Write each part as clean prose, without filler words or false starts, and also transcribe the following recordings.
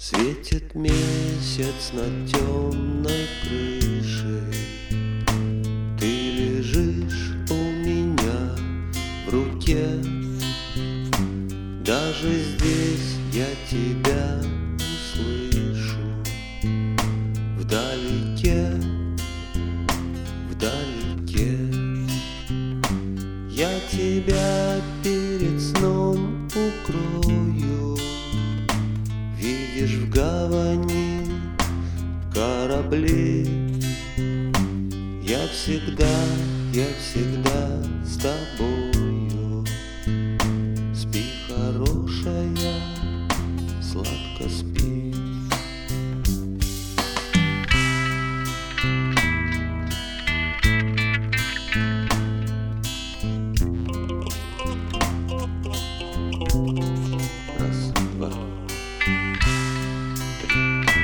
Светит месяц над темной крышей. Ты лежишь у меня в руке. Даже здесь я тебя услышу. Вдалеке, вдалеке. Я тебя перед сном укрою. Видишь в гавани корабли. Я всегда с тобою. Спи, хорошая, сладко спи. Раз, два, три.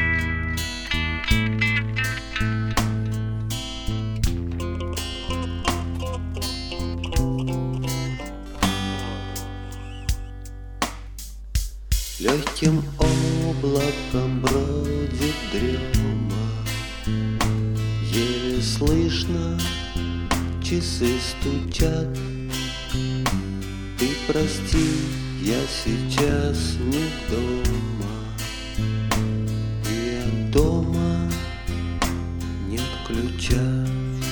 Легким облаком бродит дрема. Еле слышно, часы стучат. Ты прости, я сейчас не дома. И от дома нет ключа.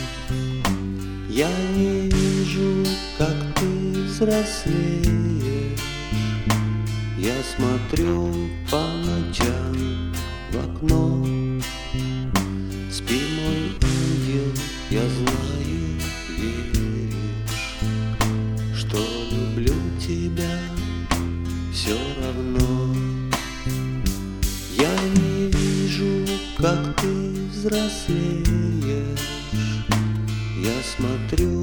Я не вижу, как ты взрослеешь. Я смотрю по ночам в окно. Спи, мой ангел, я знаю, веришь, что люблю тебя все равно. Я не вижу, как ты взрослеешь. Я смотрю